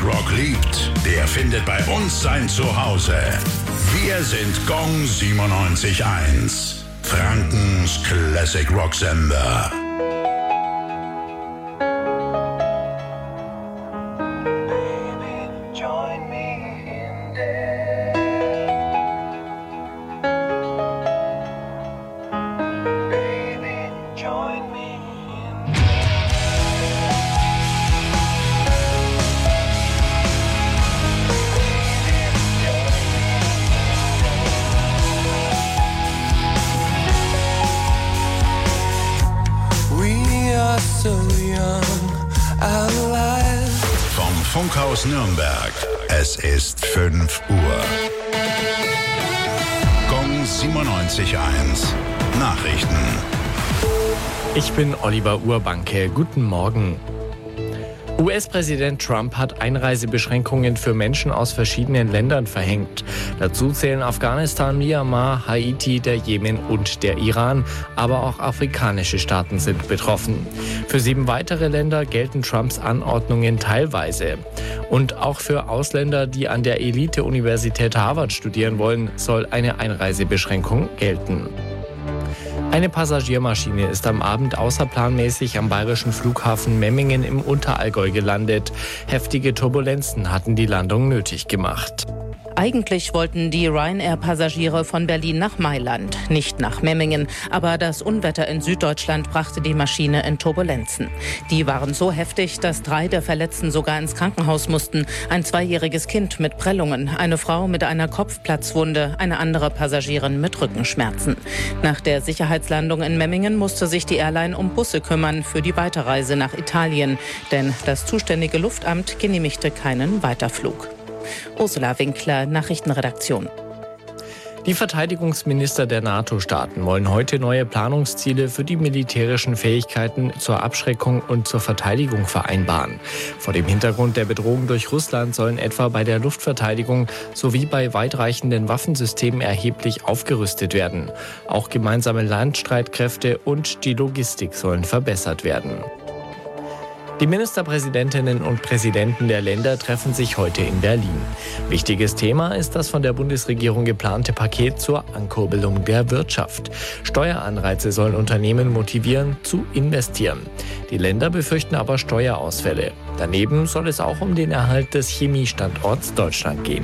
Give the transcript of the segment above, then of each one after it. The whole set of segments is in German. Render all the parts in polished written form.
Rock liebt, der findet bei uns sein Zuhause. Wir sind Gong 97.1, Frankens Classic Rock Sender. Vom Funkhaus Nürnberg. Es ist 5 Uhr. Gong 97.1. Nachrichten. Ich bin Oliver Urbanke. Guten Morgen. US-Präsident Trump hat Einreisebeschränkungen für Menschen aus verschiedenen Ländern verhängt. Dazu zählen Afghanistan, Myanmar, Haiti, der Jemen und der Iran. Aber auch afrikanische Staaten sind betroffen. Für 7 weitere Länder gelten Trumps Anordnungen teilweise. Und auch für Ausländer, die an der Elite-Universität Harvard studieren wollen, soll eine Einreisebeschränkung gelten. Eine Passagiermaschine ist am Abend außerplanmäßig am bayerischen Flughafen Memmingen im Unterallgäu gelandet. Heftige Turbulenzen hatten die Landung nötig gemacht. Eigentlich wollten die Ryanair-Passagiere von Berlin nach Mailand, nicht nach Memmingen. Aber das Unwetter in Süddeutschland brachte die Maschine in Turbulenzen. Die waren so heftig, dass 3 der Verletzten sogar ins Krankenhaus mussten. Ein 2-jähriges Kind mit Prellungen, eine Frau mit einer Kopfplatzwunde, eine andere Passagierin mit Rückenschmerzen. Nach der Sicherheitslandung in Memmingen musste sich die Airline um Busse kümmern für die Weiterreise nach Italien. Denn das zuständige Luftamt genehmigte keinen Weiterflug. Ursula Winkler, Nachrichtenredaktion. Die Verteidigungsminister der NATO-Staaten wollen heute neue Planungsziele für die militärischen Fähigkeiten zur Abschreckung und zur Verteidigung vereinbaren. Vor dem Hintergrund der Bedrohung durch Russland sollen etwa bei der Luftverteidigung sowie bei weitreichenden Waffensystemen erheblich aufgerüstet werden. Auch gemeinsame Landstreitkräfte und die Logistik sollen verbessert werden. Die Ministerpräsidentinnen und Präsidenten der Länder treffen sich heute in Berlin. Wichtiges Thema ist das von der Bundesregierung geplante Paket zur Ankurbelung der Wirtschaft. Steueranreize sollen Unternehmen motivieren, zu investieren. Die Länder befürchten aber Steuerausfälle. Daneben soll es auch um den Erhalt des Chemiestandorts Deutschland gehen.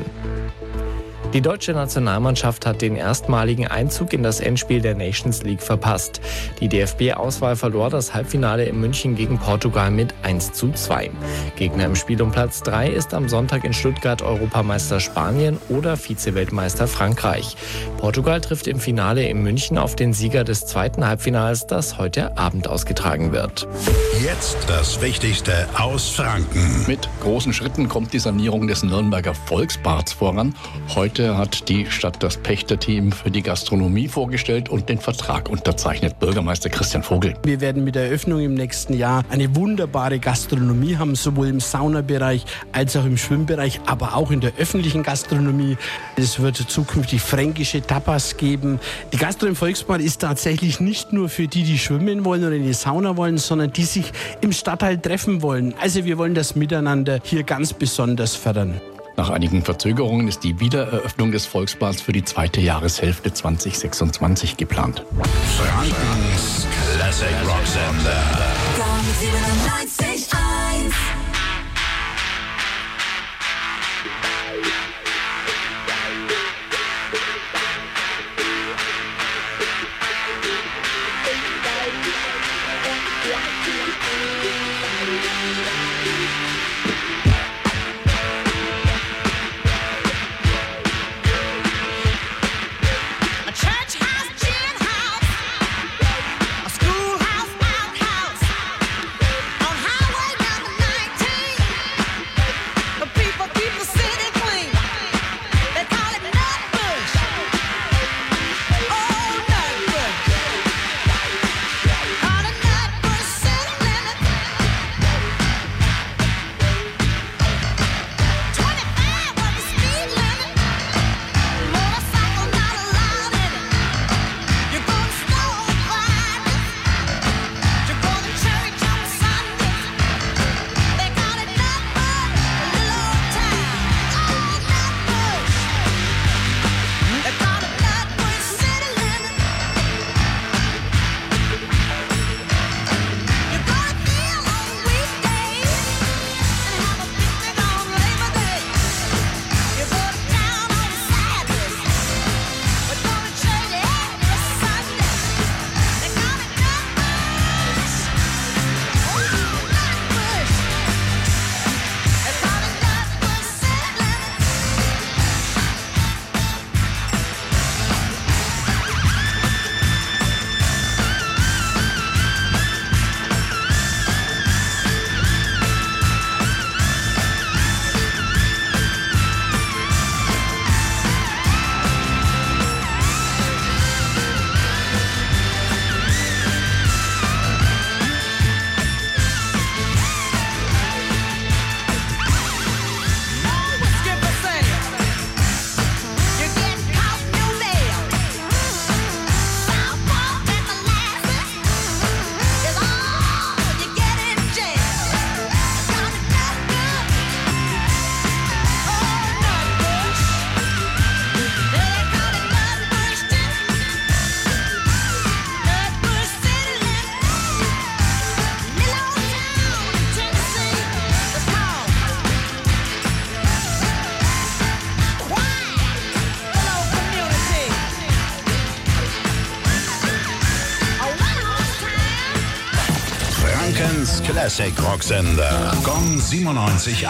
Die deutsche Nationalmannschaft hat den erstmaligen Einzug in das Endspiel der Nations League verpasst. Die DFB-Auswahl verlor das Halbfinale in München gegen Portugal mit 1:2. Gegner im Spiel um Platz 3 ist am Sonntag in Stuttgart Europameister Spanien oder Vize-Weltmeister Frankreich. Portugal trifft im Finale in München auf den Sieger des zweiten Halbfinals, das heute Abend ausgetragen wird. Jetzt das Wichtigste aus Franken. Mit großen Schritten kommt die Sanierung des Nürnberger Volksbads voran. Heute hat die Stadt das Pächterteam für die Gastronomie vorgestellt und den Vertrag unterzeichnet. Bürgermeister Christian Vogel. Wir werden mit der Eröffnung im nächsten Jahr eine wunderbare Gastronomie haben, sowohl im Saunabereich als auch im Schwimmbereich, aber auch in der öffentlichen Gastronomie. Es wird zukünftig fränkische Tapas geben. Die Gastro im Volksbad ist tatsächlich nicht nur für die schwimmen wollen oder in die Sauna wollen, sondern die sich im Stadtteil treffen wollen. Also wir wollen das Miteinander hier ganz besonders fördern. Nach einigen Verzögerungen ist die Wiedereröffnung des Volksbads für die zweite Jahreshälfte 2026 geplant. Frankens Classic Rock Sender. Gong 97.1. Frankens Classic Rocksender. Gong 97.1.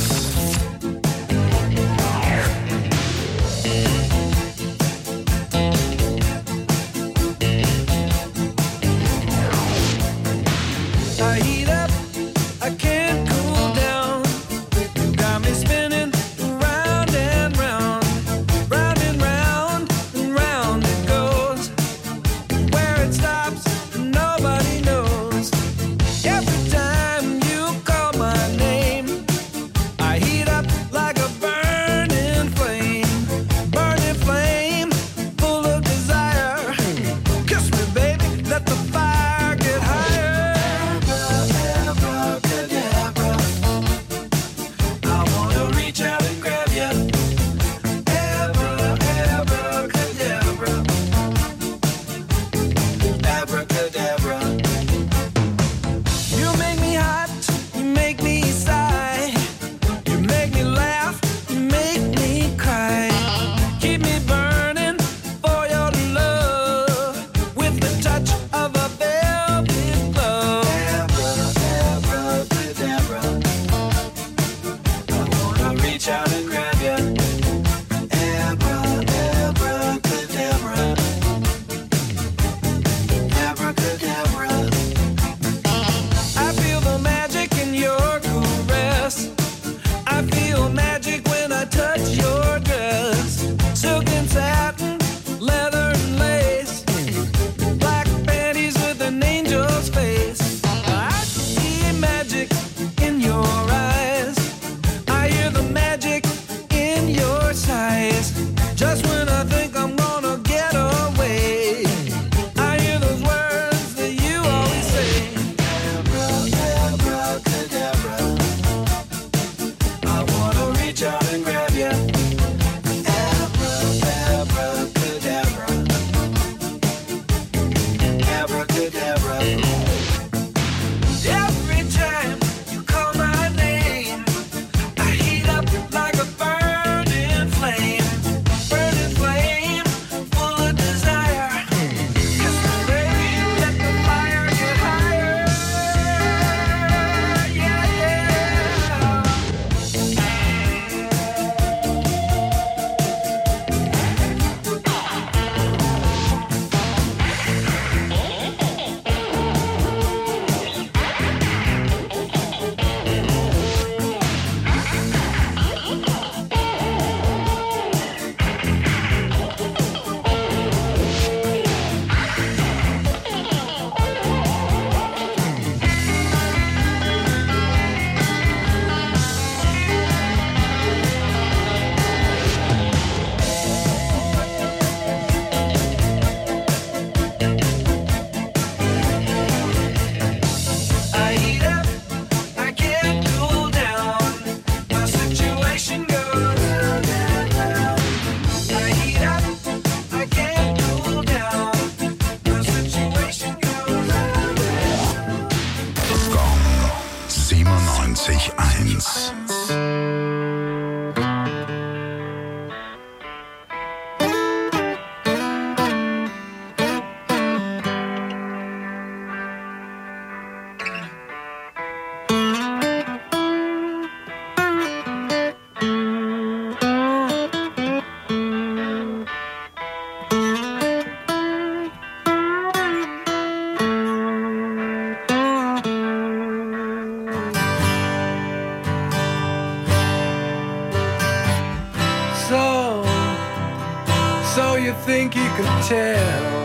So you think you can tell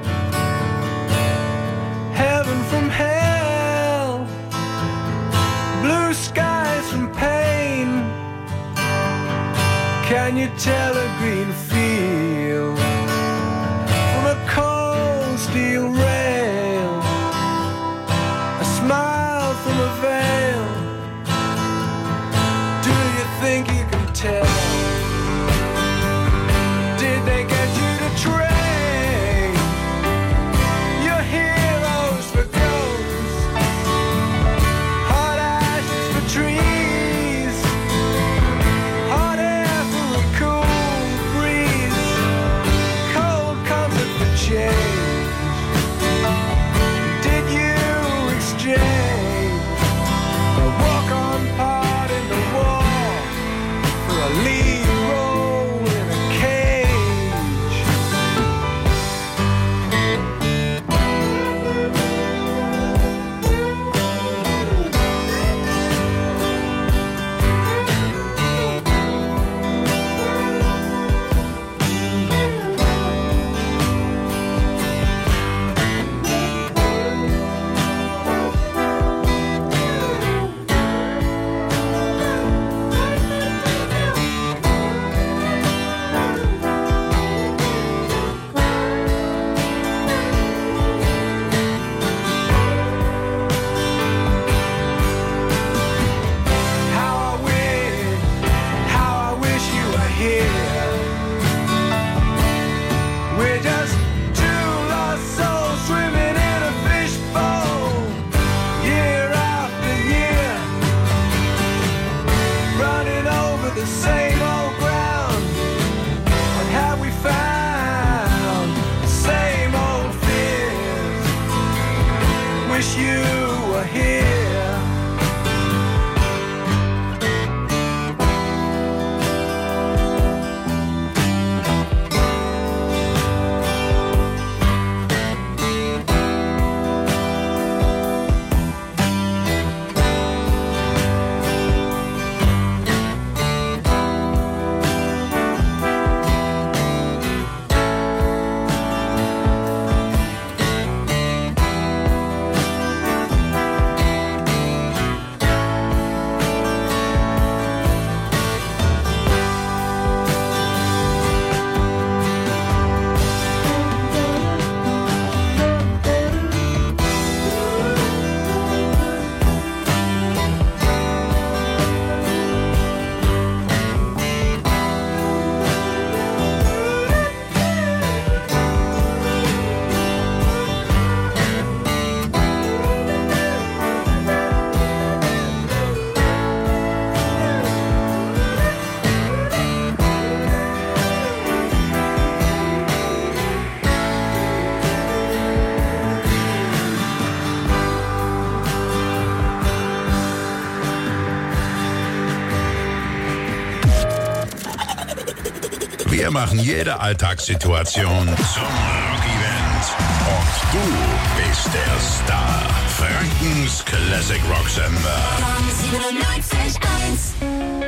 heaven from hell, blue skies from pain? Can you tell a green field from a cold steel rail, a smile from a veil? Do you think you can tell? Did they get you to train your heroes for ghosts, hot ashes for trees, hot air for a cool breeze, cold comfort for change? Did you exchange wish you were here. Wir machen jede Alltagssituation zum Rock-Event. Und du bist der Star. Frankens Classic Rock Sender. Gong 97.1.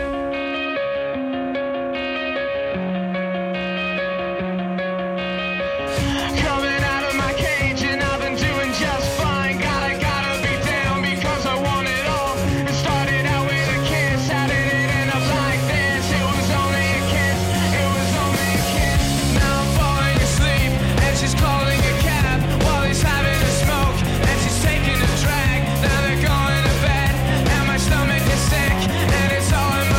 Taking a drag, now they're going to bed, and my stomach is sick, and it's all in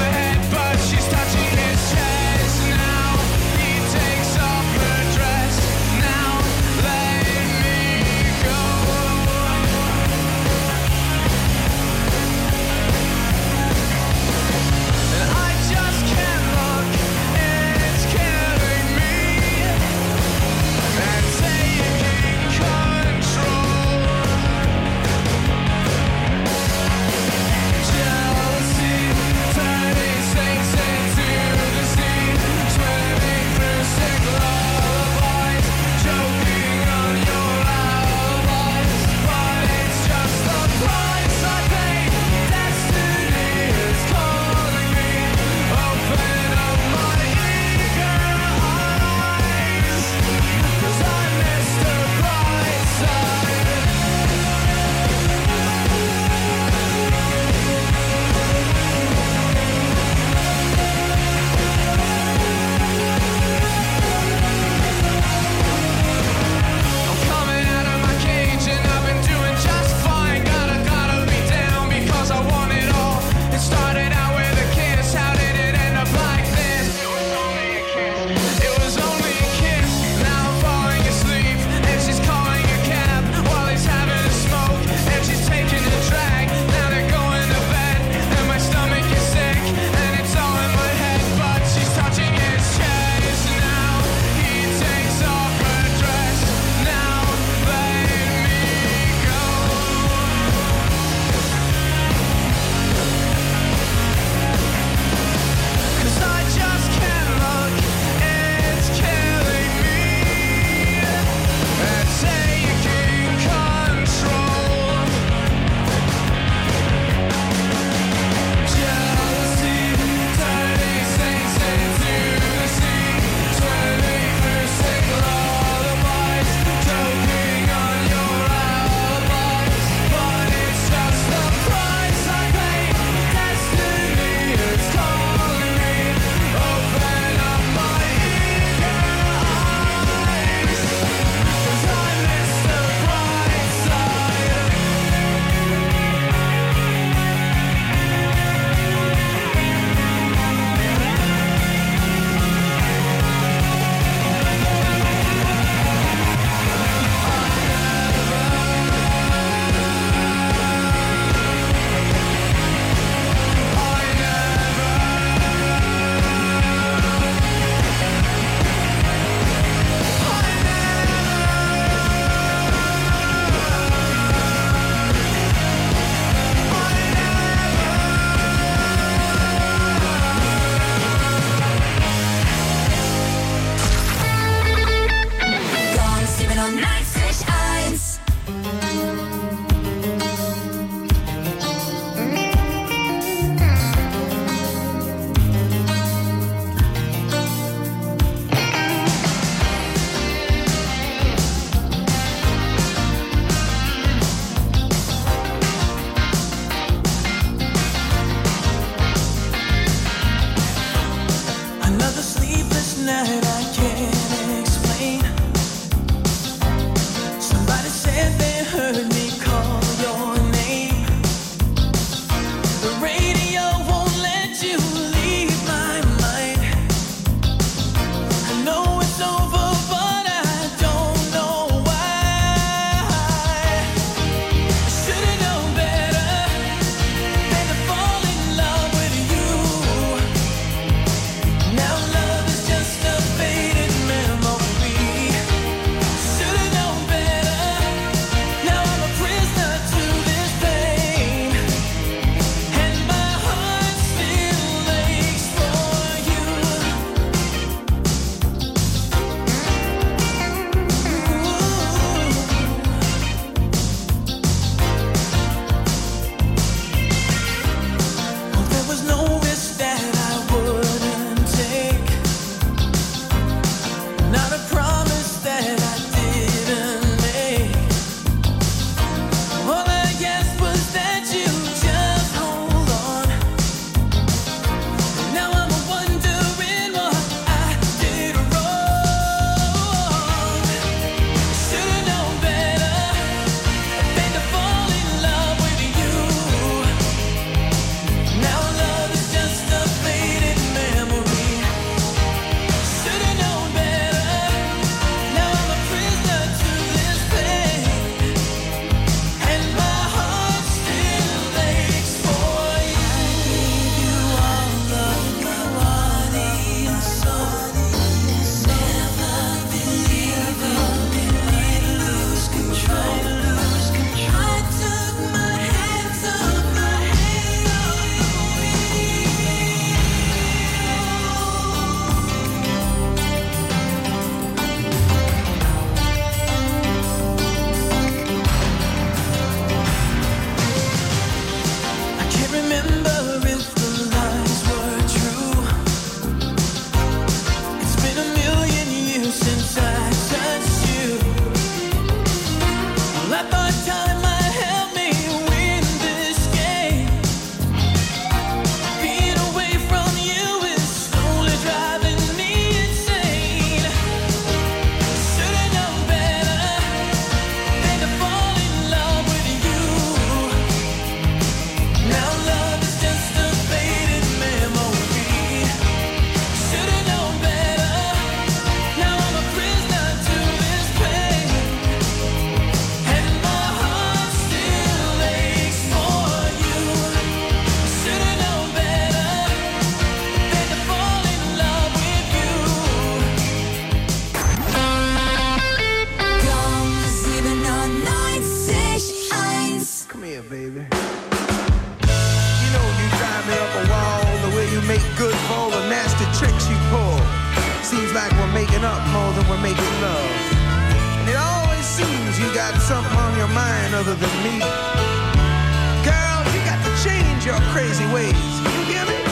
baby. You know you drive me up a wall, the way you make good for all the nasty tricks you pull. Seems like we're making up more than we're making love. And it always seems you got something on your mind other than me. Girl, you got to change your crazy ways. You hear me?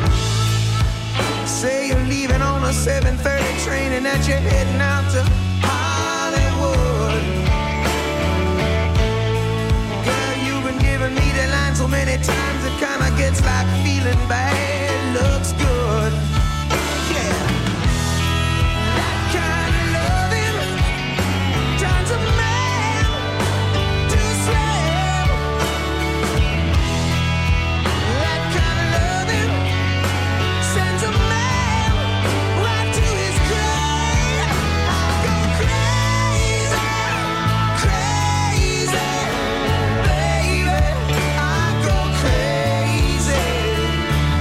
Say you're leaving on a 7:30 train and that you're heading out to Hollywood. Girl, you've been giving me the line so many times it kinda gets like feeling bad looks good. Yeah. That kind of loving turns a man to slave. That kind of loving sends a man right to his grave. I go crazy, crazy, baby. I go crazy.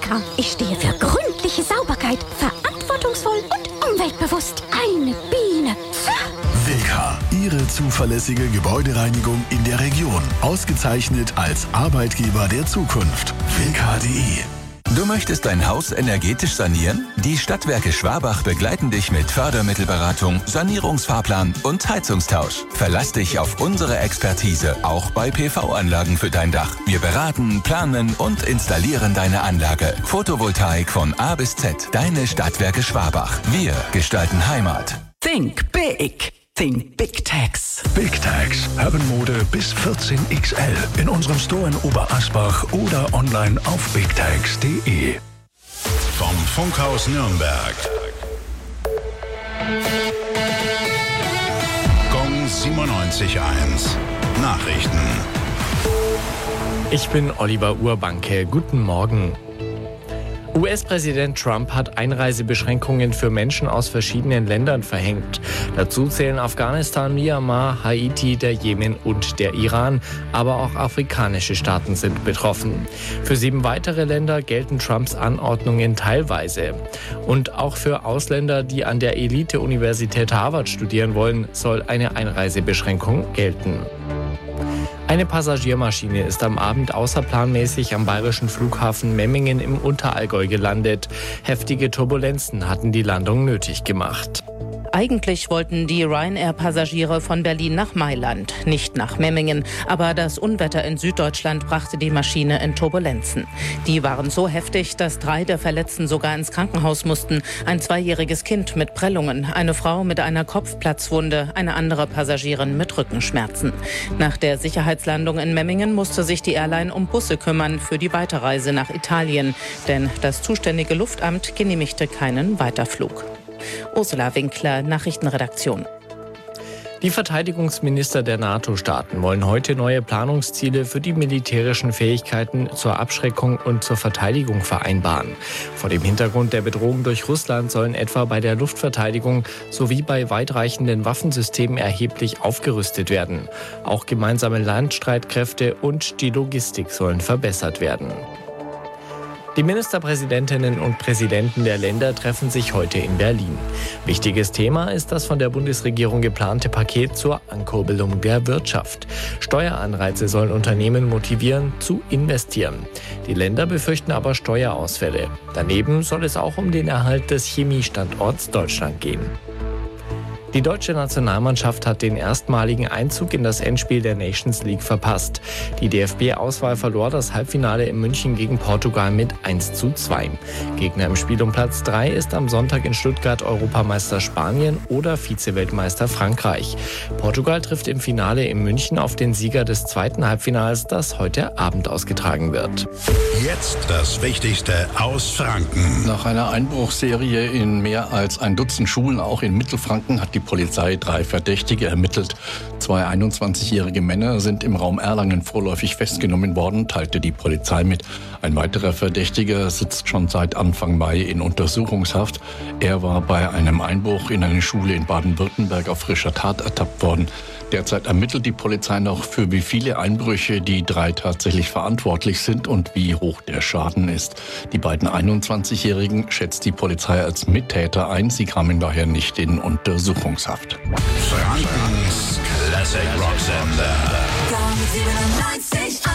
Wilka. Ich stehe für gründliche Sauberkeit, verantwortungsvoll und umweltbewusst. Eine Biene. Wilka, Ihre zuverlässige Gebäudereinigung in der Region. Ausgezeichnet als Arbeitgeber der Zukunft. Wilka.de. Du möchtest dein Haus energetisch sanieren? Die Stadtwerke Schwabach begleiten dich mit Fördermittelberatung, Sanierungsfahrplan und Heizungstausch. Verlass dich auf unsere Expertise, auch bei PV-Anlagen für dein Dach. Wir beraten, planen und installieren deine Anlage. Photovoltaik von A bis Z. Deine Stadtwerke Schwabach. Wir gestalten Heimat. Think big. Think Big Tex. Big Tex. Herrenmode bis 14XL. In unserem Store in Oberasbach oder online auf bigtex.de. Vom Funkhaus Nürnberg. Gong 97.1. Nachrichten. Ich bin Oliver Urbanke. Guten Morgen. US-Präsident Trump hat Einreisebeschränkungen für Menschen aus verschiedenen Ländern verhängt. Dazu zählen Afghanistan, Myanmar, Haiti, der Jemen und der Iran. Aber auch afrikanische Staaten sind betroffen. Für 7 weitere Länder gelten Trumps Anordnungen teilweise. Und auch für Ausländer, die an der Elite-Universität Harvard studieren wollen, soll eine Einreisebeschränkung gelten. Eine Passagiermaschine ist am Abend außerplanmäßig am bayerischen Flughafen Memmingen im Unterallgäu gelandet. Heftige Turbulenzen hatten die Landung nötig gemacht. Eigentlich wollten die Ryanair-Passagiere von Berlin nach Mailand, nicht nach Memmingen. Aber das Unwetter in Süddeutschland brachte die Maschine in Turbulenzen. Die waren so heftig, dass 3 der Verletzten sogar ins Krankenhaus mussten. Ein 2-jähriges Kind mit Prellungen, eine Frau mit einer Kopfplatzwunde, eine andere Passagierin mit Rückenschmerzen. Nach der Sicherheitslandung in Memmingen musste sich die Airline um Busse kümmern für die Weiterreise nach Italien. Denn das zuständige Luftamt genehmigte keinen Weiterflug. Ursula Winkler, Nachrichtenredaktion. Die Verteidigungsminister der NATO-Staaten wollen heute neue Planungsziele für die militärischen Fähigkeiten zur Abschreckung und zur Verteidigung vereinbaren. Vor dem Hintergrund der Bedrohung durch Russland sollen etwa bei der Luftverteidigung sowie bei weitreichenden Waffensystemen erheblich aufgerüstet werden. Auch gemeinsame Landstreitkräfte und die Logistik sollen verbessert werden. Die Ministerpräsidentinnen und Präsidenten der Länder treffen sich heute in Berlin. Wichtiges Thema ist das von der Bundesregierung geplante Paket zur Ankurbelung der Wirtschaft. Steueranreize sollen Unternehmen motivieren, zu investieren. Die Länder befürchten aber Steuerausfälle. Daneben soll es auch um den Erhalt des Chemiestandorts Deutschland gehen. Die deutsche Nationalmannschaft hat den erstmaligen Einzug in das Endspiel der Nations League verpasst. Die DFB-Auswahl verlor das Halbfinale in München gegen Portugal mit 1:2. Gegner im Spiel um Platz 3 ist am Sonntag in Stuttgart Europameister Spanien oder Vize-Weltmeister Frankreich. Portugal trifft im Finale in München auf den Sieger des zweiten Halbfinals, das heute Abend ausgetragen wird. Jetzt das Wichtigste aus Franken. Nach einer Einbruchsserie in mehr als ein Dutzend Schulen, auch in Mittelfranken, hat die Polizei 3 Verdächtige ermittelt. 2 21-jährige Männer sind im Raum Erlangen vorläufig festgenommen worden, teilte die Polizei mit. Ein weiterer Verdächtiger sitzt schon seit Anfang Mai in Untersuchungshaft. Er war bei einem Einbruch in eine Schule in Baden-Württemberg auf frischer Tat ertappt worden. Derzeit ermittelt die Polizei noch, für wie viele Einbrüche die 3 tatsächlich verantwortlich sind und wie hoch der Schaden ist. Die beiden 21-Jährigen schätzt die Polizei als Mittäter ein. Sie kamen daher nicht in Untersuchungshaft. Frankens Classic Rock Sender. Gong 97.1.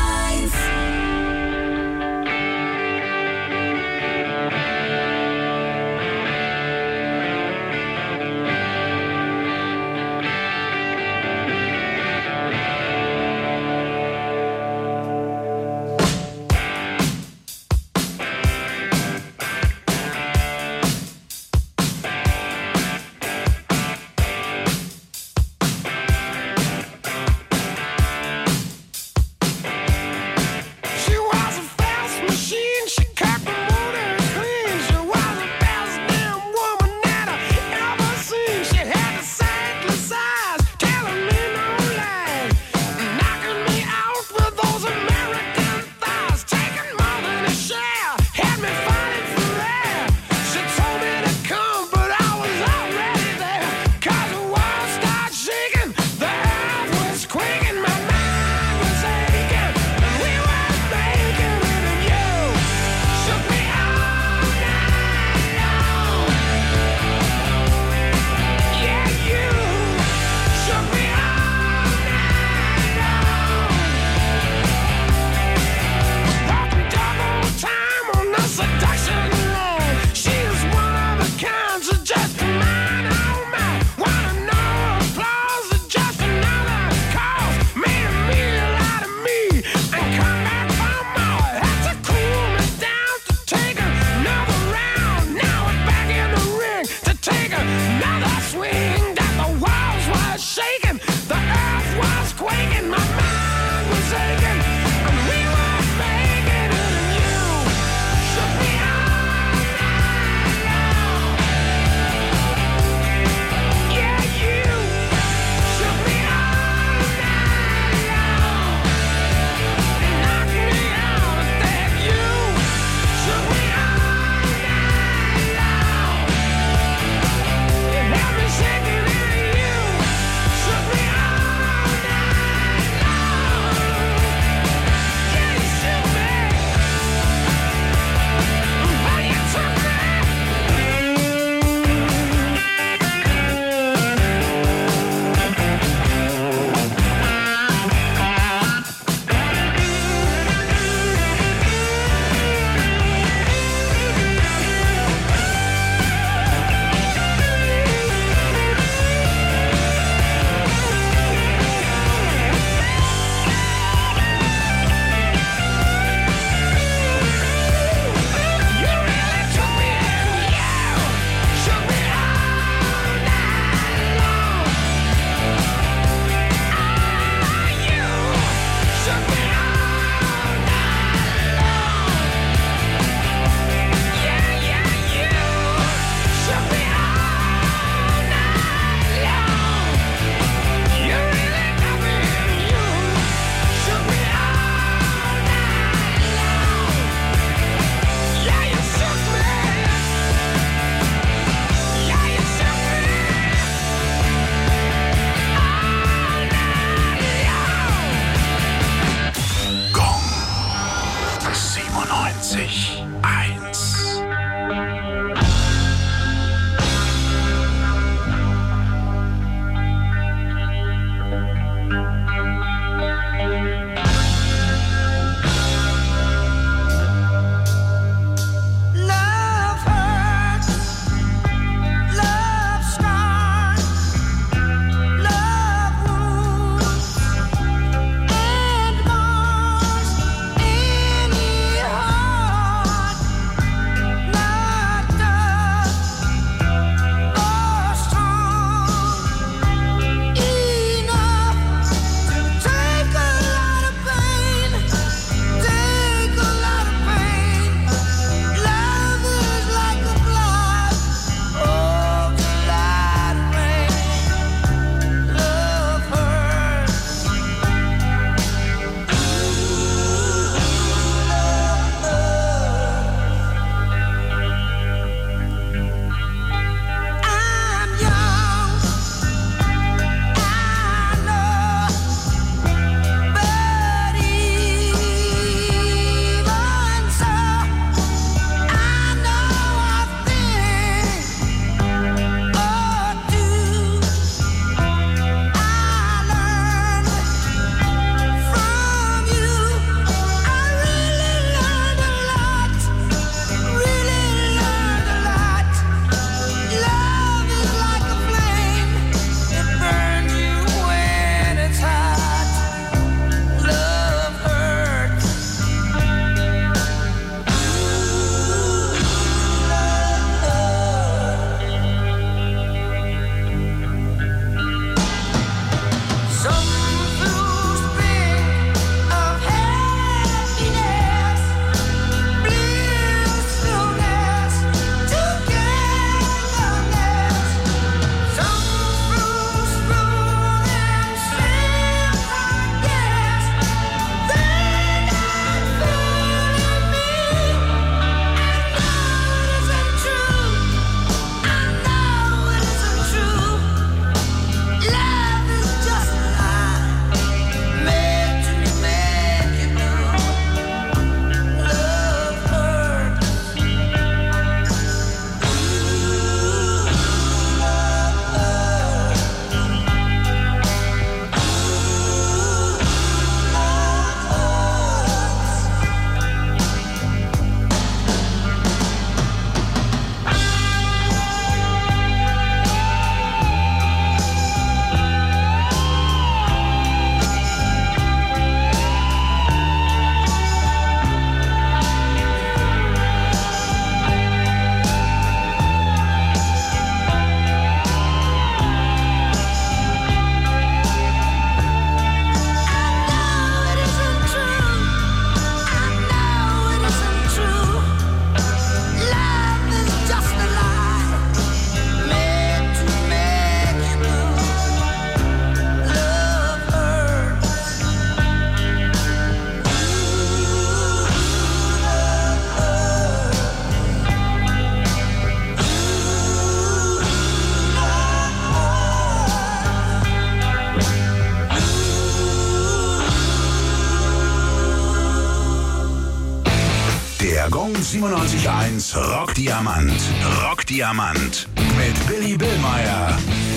Gong 97.1 Rockdiamant. Rockdiamant mit Billy Billmeyer.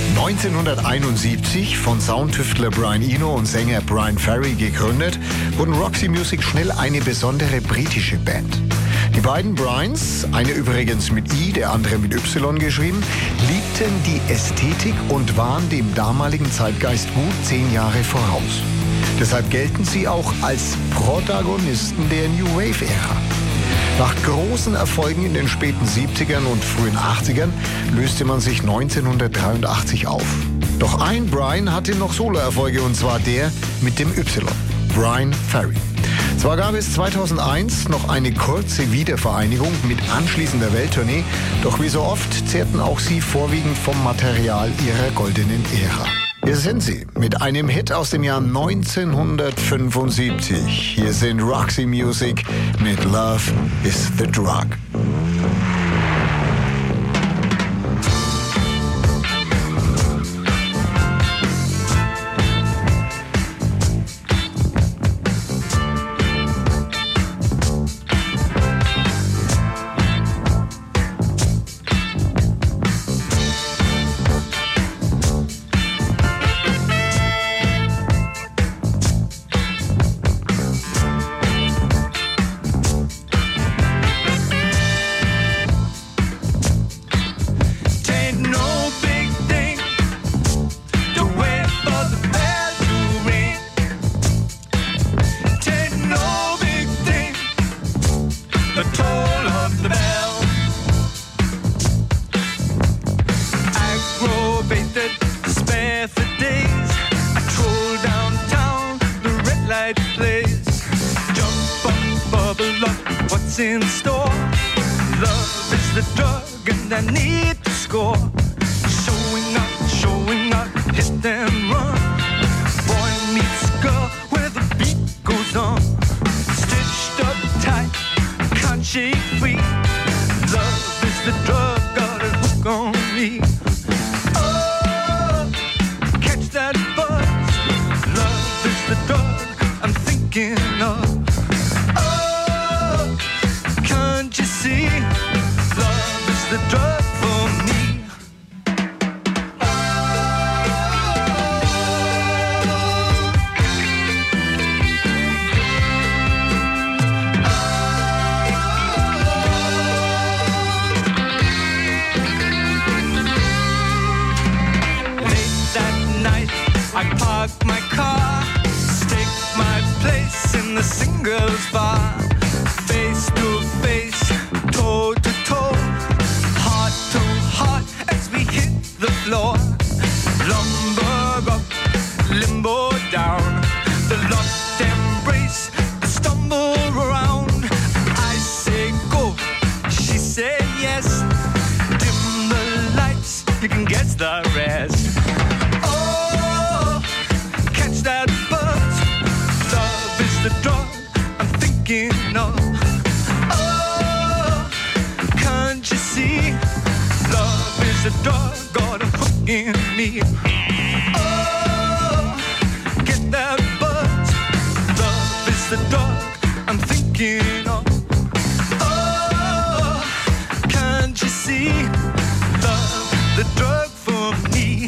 1971 von Soundtüftler Brian Eno und Sänger Bryan Ferry gegründet, wurden Roxy Music schnell eine besondere britische Band. Die beiden Bryans, einer übrigens mit I, der andere mit Y geschrieben, liebten die Ästhetik und waren dem damaligen Zeitgeist gut 10 Jahre voraus. Deshalb gelten sie auch als Protagonisten der New Wave-Ära. Nach großen Erfolgen in den späten 70ern und frühen 80ern löste man sich 1983 auf. Doch ein Bryan hatte noch Soloerfolge, und zwar der mit dem Y, Bryan Ferry. Zwar gab es 2001 noch eine kurze Wiedervereinigung mit anschließender Welttournee, doch wie so oft zehrten auch sie vorwiegend vom Material ihrer goldenen Ära. Hier sind sie mit einem Hit aus dem Jahr 1975. Hier sind Roxy Music mit Love is the Drug. In store, love is the drug and I need to score. Showing up, hit and run. Boy meets girl where the beat goes on. Stitched up tight, can't shake free. Love is the drug, got a hook on me. Oh, catch that buzz. Love is the drug I'm thinking of. See, love is the drug for me. Late that night, I park my car, stake my place in the singles bar. Face to face, toe to toe, heart to heart as we hit the floor. Lumber up, limbo down, the lost embrace, the stumble around. I say go, she say yes. Dim the lights, you can guess the rest. Oh, catch that buzz. Love is the drug I'm thinking of. The dog got a hook in me. Oh, get that buzz. Love is the dog I'm thinking of. Oh, can't you see? Love, the drug for me.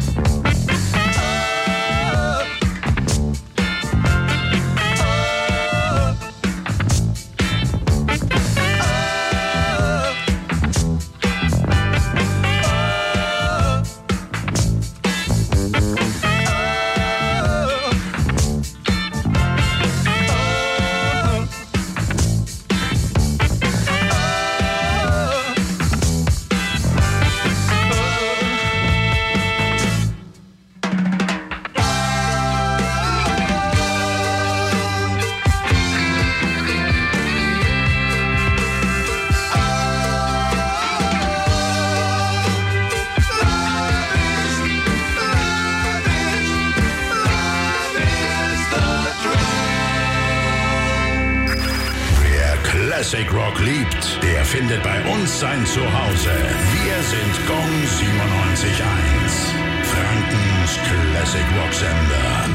Classic Rock liebt, der findet bei uns sein Zuhause. Wir sind Gong 97.1, Frankens Classic Rock Sender.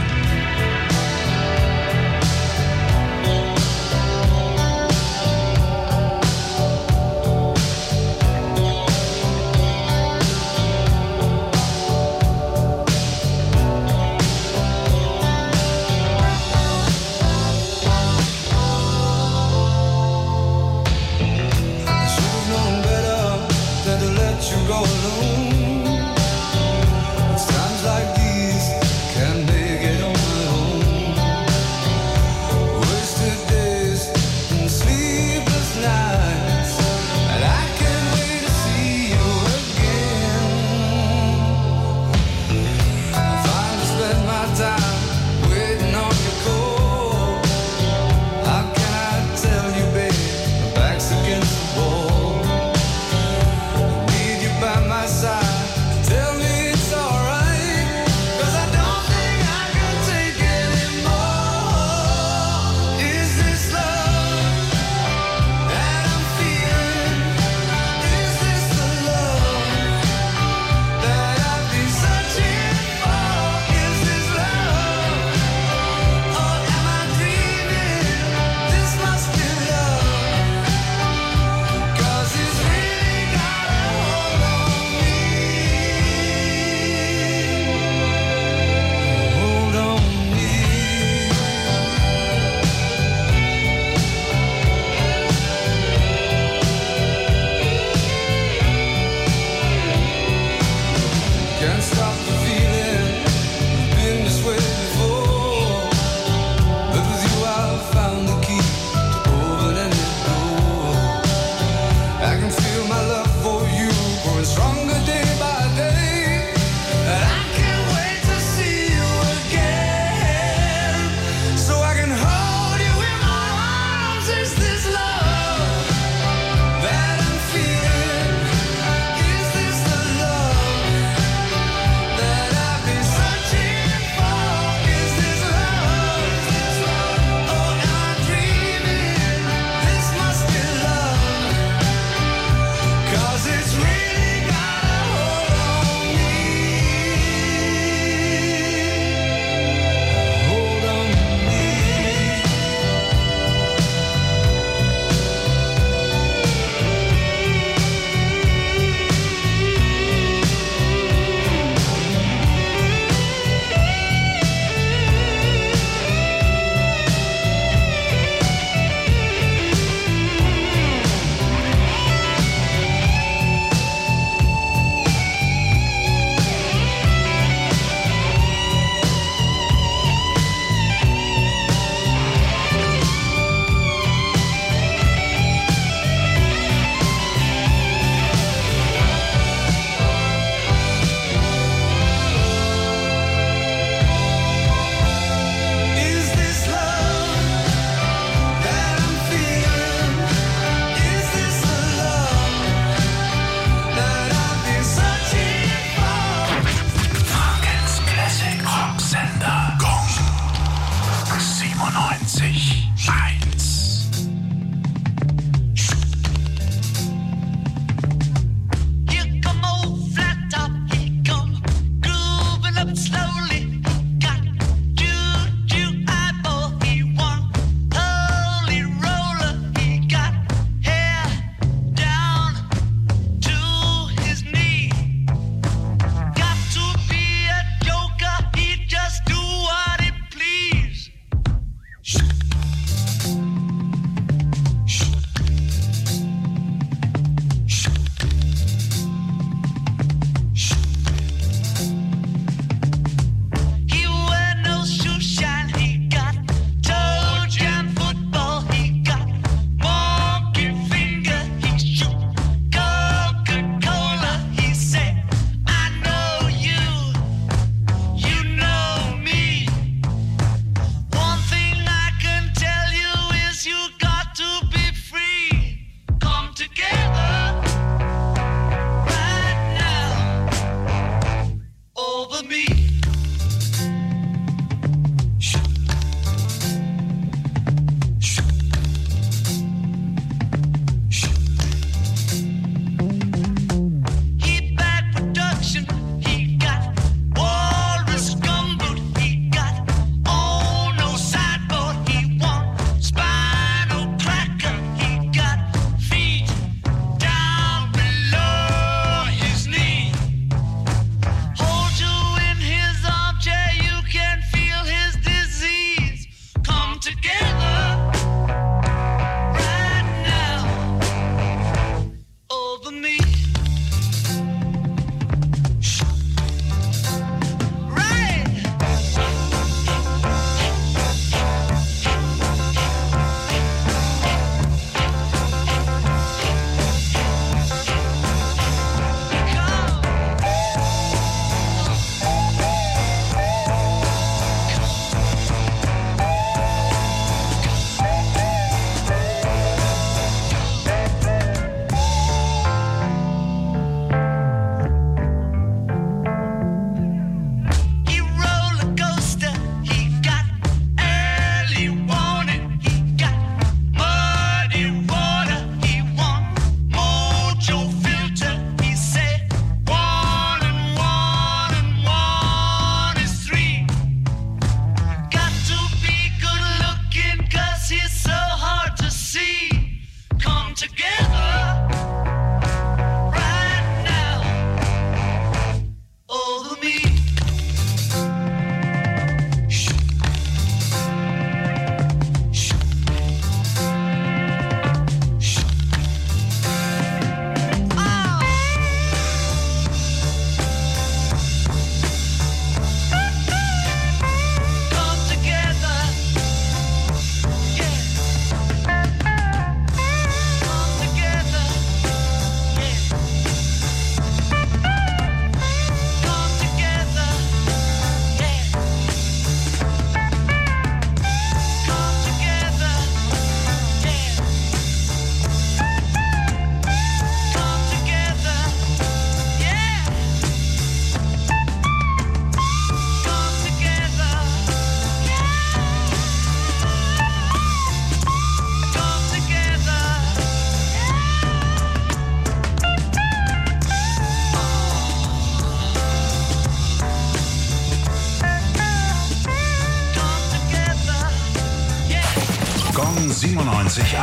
Gong 97.1.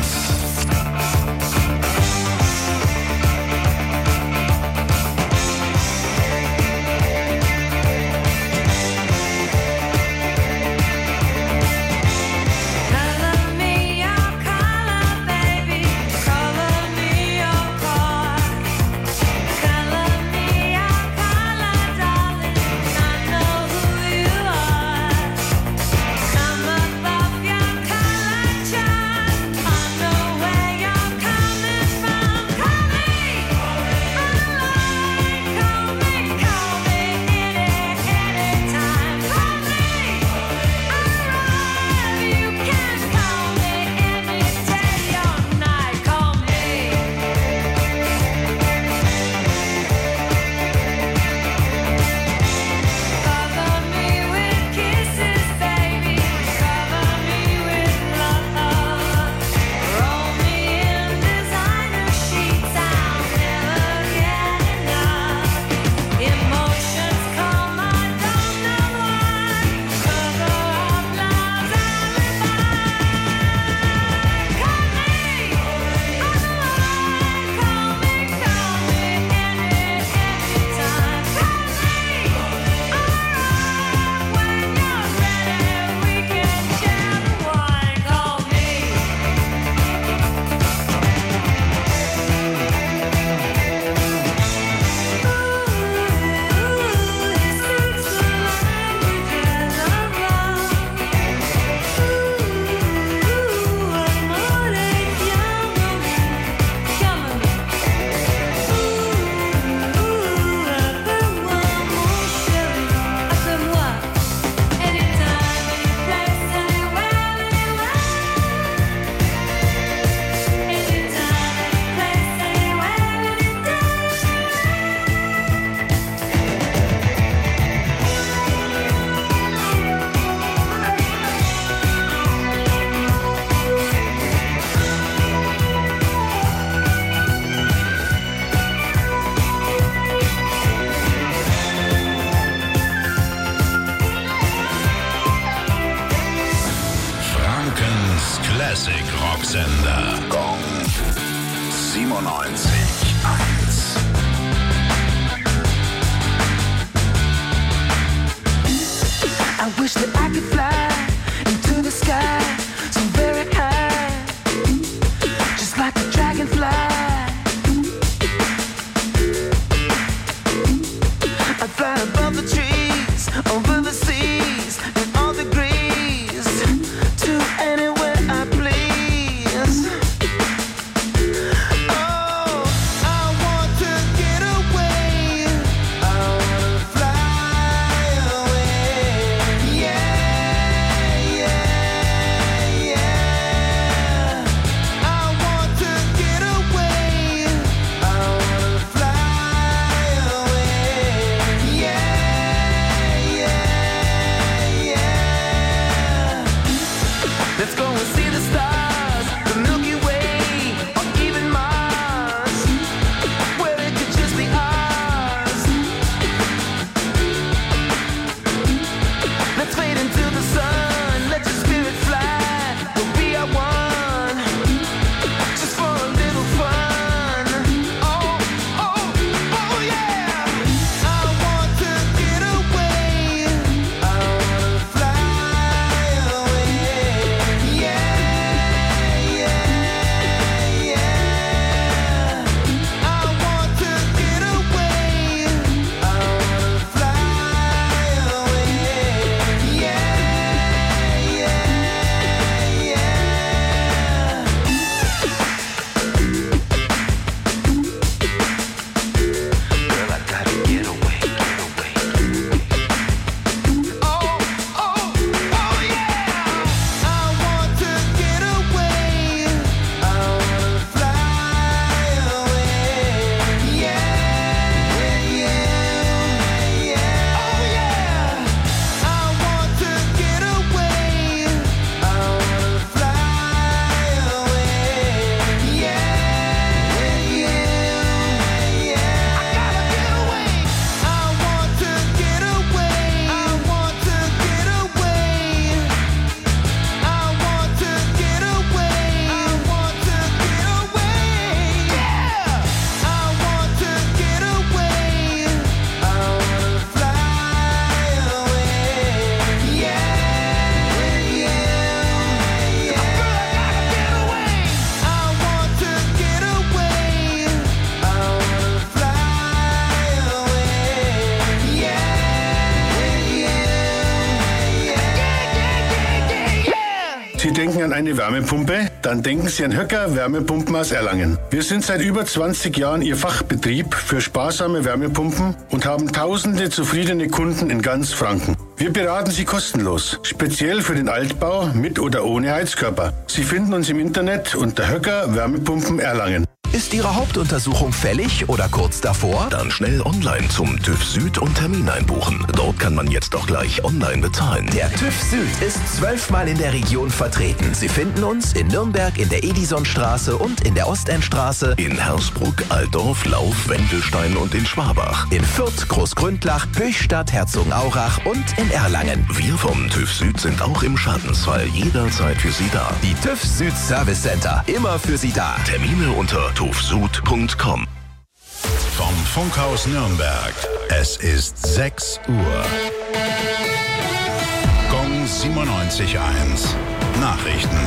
Classic Rocksender. Gong 97.1. I wish that I could fly into the sky so very high, just like a dragonfly. I'd fly above the trees, over the seas, in all degrees, to anywhere I please. Oh, I want to get away. I want to fly away. Yeah. Sie denken an eine Wärmepumpe? Dann denken Sie an Höcker Wärmepumpen aus Erlangen. Wir sind seit über 20 Jahren Ihr Fachbetrieb für sparsame Wärmepumpen und haben tausende zufriedene Kunden in ganz Franken. Wir beraten Sie kostenlos, speziell für den Altbau mit oder ohne Heizkörper. Sie finden uns im Internet unter Höcker Wärmepumpen Erlangen. Ist Ihre Hauptuntersuchung fällig oder kurz davor? Dann schnell online zum TÜV Süd und Termin einbuchen. Dort kann man jetzt auch gleich online bezahlen. Der TÜV Süd ist 12-mal in der Region vertreten. Sie finden uns in Nürnberg in der Edisonstraße und in der Ostendstraße, in Hersbruck, Altdorf, Lauf, Wendelstein und in Schwabach, in Fürth, Großgründlach, Höchstadt, Herzogenaurach und in Erlangen. Wir vom TÜV Süd sind auch im Schadensfall jederzeit für Sie da. Die TÜV Süd Service Center, immer für Sie da. Termine unter tuvsud.com. Vom Funkhaus Nürnberg. Es ist 6 Uhr. Gong 97.1. Nachrichten.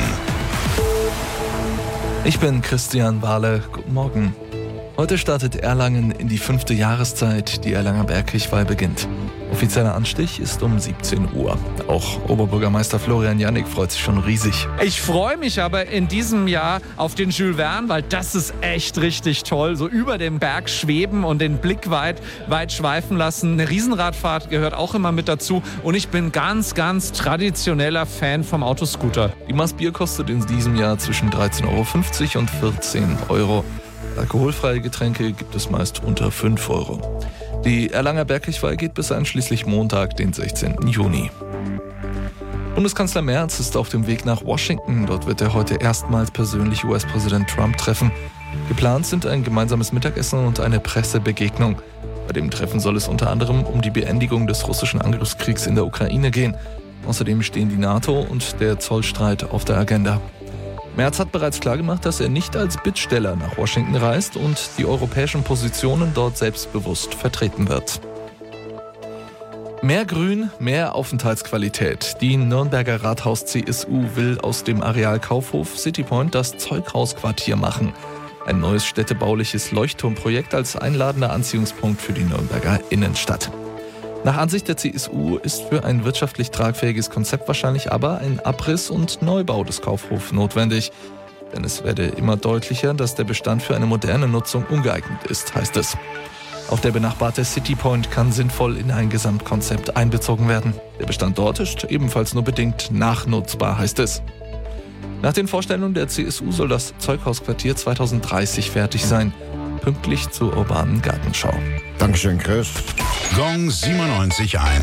Ich bin Christian Wahle. Guten Morgen. Heute startet Erlangen in die 5. Jahreszeit. Die Erlanger Bergkirchweih beginnt. Offizieller Anstich ist um 17 Uhr. Auch Oberbürgermeister Florian Jannig freut sich schon riesig. Ich freue mich aber in diesem Jahr auf den Jules Verne, weil das ist echt richtig toll. So über dem Berg schweben und den Blick weit schweifen lassen. Eine Riesenradfahrt gehört auch immer mit dazu. Und ich bin ganz traditioneller Fan vom Autoscooter. Die Maß Bier kostet in diesem Jahr zwischen 13,50 € und 14 €. Alkoholfreie Getränke gibt es meist unter 5 €. Die Erlanger Bergkirchweih geht bis einschließlich Montag, den 16. Juni. Bundeskanzler Merz ist auf dem Weg nach Washington. Dort wird er heute erstmals persönlich US-Präsident Trump treffen. Geplant sind ein gemeinsames Mittagessen und eine Pressebegegnung. Bei dem Treffen soll es unter anderem um die Beendigung des russischen Angriffskriegs in der Ukraine gehen. Außerdem stehen die NATO und der Zollstreit auf der Agenda. Merz hat bereits klargemacht, dass er nicht als Bittsteller nach Washington reist und die europäischen Positionen dort selbstbewusst vertreten wird. Mehr Grün, mehr Aufenthaltsqualität. Die Nürnberger Rathaus-CSU will aus dem Areal Kaufhof Citypoint das Zeughausquartier machen. Ein neues städtebauliches Leuchtturmprojekt als einladender Anziehungspunkt für die Nürnberger Innenstadt. Nach Ansicht der CSU ist für ein wirtschaftlich tragfähiges Konzept wahrscheinlich aber ein Abriss und Neubau des Kaufhofs notwendig. Denn es werde immer deutlicher, dass der Bestand für eine moderne Nutzung ungeeignet ist, heißt es. Auch der benachbarte Citypoint kann sinnvoll in ein Gesamtkonzept einbezogen werden. Der Bestand dort ist ebenfalls nur bedingt nachnutzbar, heißt es. Nach den Vorstellungen der CSU soll das Zeughausquartier 2030 fertig sein, pünktlich zur urbanen Gartenschau. Dankeschön, Chris. Gong 97.1.